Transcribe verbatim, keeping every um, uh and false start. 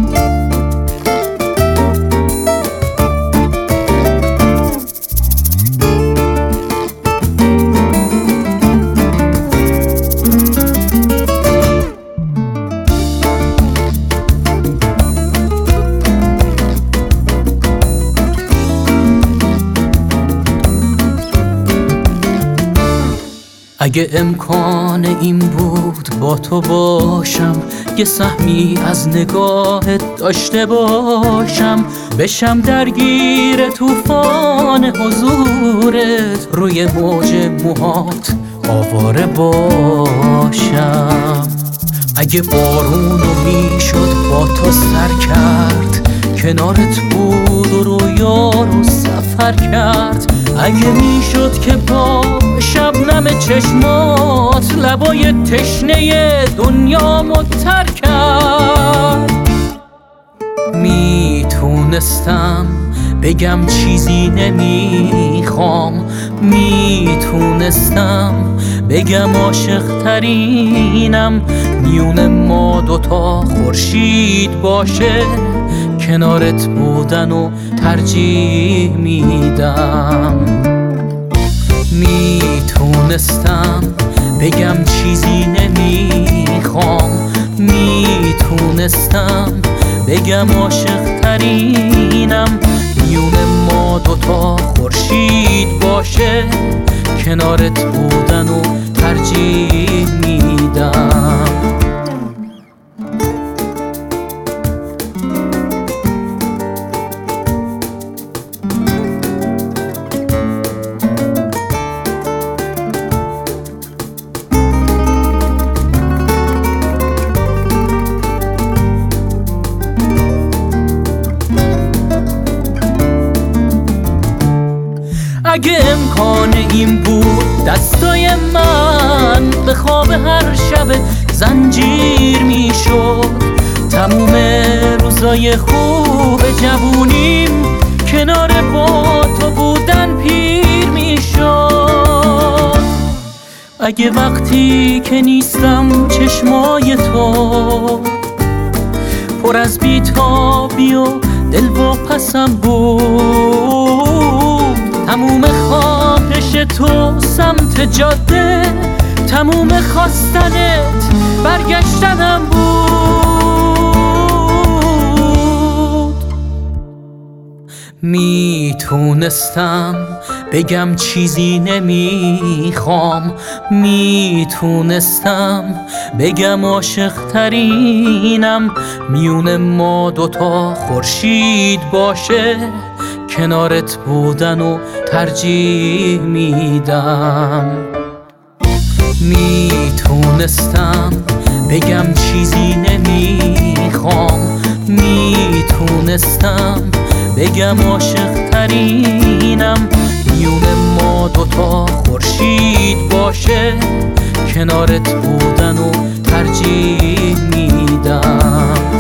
اگه امکان این بود با تو باشم، یه سهمی از نگاهت داشته باشم، بشم درگیر طوفان حضورت، روی موج موهات آواره باشم. اگه بارونو میشد با تو سر کرد، کنارت بود و رویا رو سفر کرد. اگه میشد که با شبنم چشمات لبای تشنه دنیا متر کرد، میتونستم بگم چیزی نمیخوام، میتونستم بگم عاشق ترینم، میون ما دوتا خورشید باشه، کنارت بودن و ترجیح میدم. میتونستم بگم چیزی نمیخوام، میتونستم بگم عاشق ترینم، میون ما دوتا خورشید باشه، کنارت بودن و ترجیح میدم. اگه امکان این بود دستای من به خواب هر شب زنجیر میشد، تموم روزای خوب جوونیم کنار با تو بودن پیر میشد. اگه وقتی که نیستم چشمای تو پر از بی‌تابی و دل واپسم بود، تموم خواهش تو سمت جاده، تموم خواستنت برگشتنم بود. میتونستم بگم چیزی نمیخوام، میتونستم بگم عاشق ترینم، میون ما دوتا خورشید باشه، کنارت بودن و ترجیح میدم. میتونستم بگم چیزی نمیخوام، میتونستم بگم عاشق ترینم، میون ما دوتا خورشید باشه، کنارت بودن و ترجیح میدم.